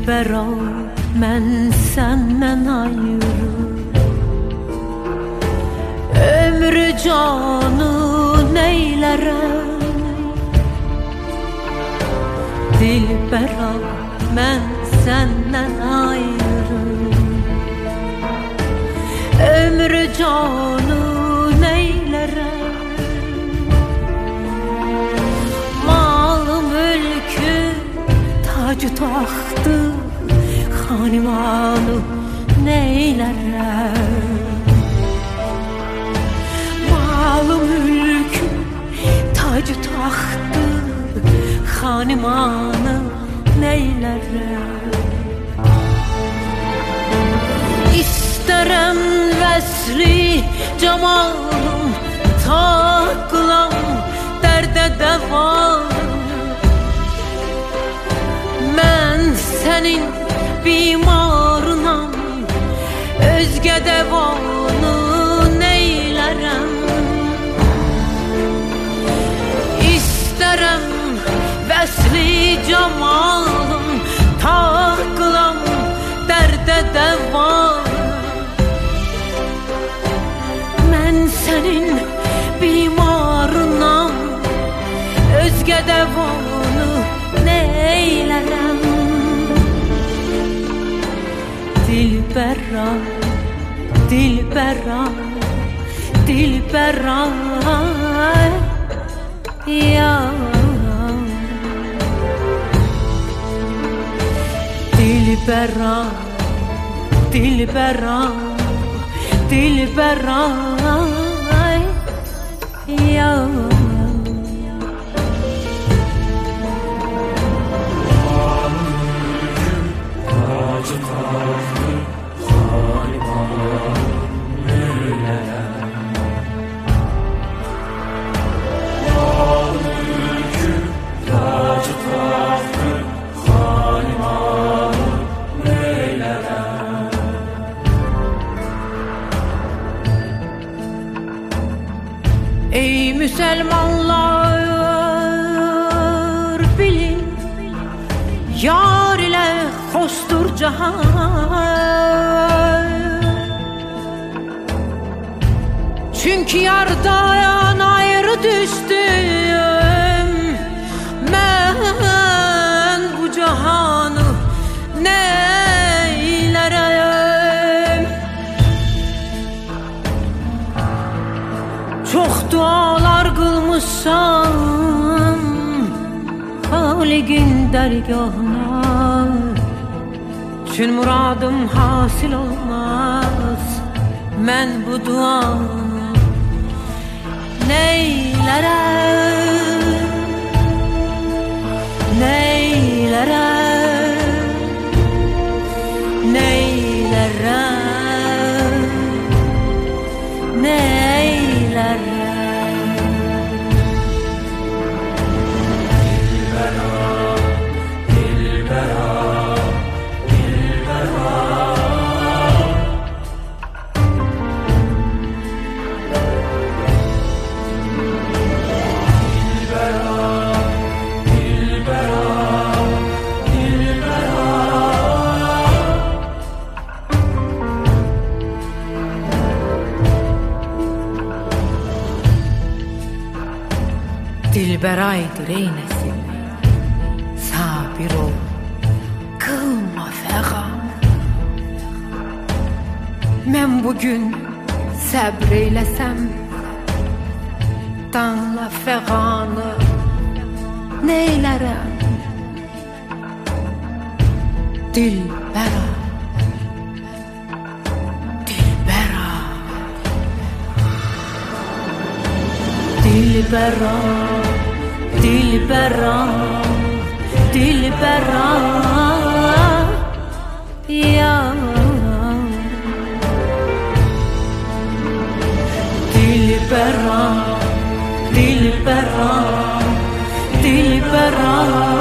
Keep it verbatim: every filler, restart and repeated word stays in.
Dilbera, mən səndən ayrı ömrü canı neylərəm. Dilbera, mən səndən ayrı ömrü canı neylərəm. Malı mülkü tacı taxtı xanimanı neylərəm. Malı mülkü tacı taxtı xanimanı neylərəm. İstərəm vəsli camalım, taqlam dərdə dəvalım. Mən sənin bimarınam, özgə dəvanı neylərəm. İstərəm vəsli camalım, taqlam dərdə dəvanı. Mən sənin bimarınam, özgə dəvanı neylərəm. Dilbera, Dilbera, Dilbera, ya Dilbera, Dilbera, Dilbera, ya tacı taxtı xanimanı neylərəm. Malı mülkü tacı taxtı xanimanı neylərəm. Ey müsəlmanlar, bilin, yar ilə xoşdur cahan. Çünki yardan ayrı düşdüm, mən bu cahanı neylərəm. Çox dualar qılmışam Xaliqin dərgahına, çün muradım hasil olmaz. Mən bu duanı neylərəm, neylərəm, neylərəm, neylərəm. Dilberaydır ey nesil, sabir ol, kılma fəğan. Mən bugün səbr eyləsəm, danla fəğanı neylərəm. Dilbera, Dilbera, Dilbera, Dilbera, Dilbera, ya Dilbera, Dilbera, Dilbera.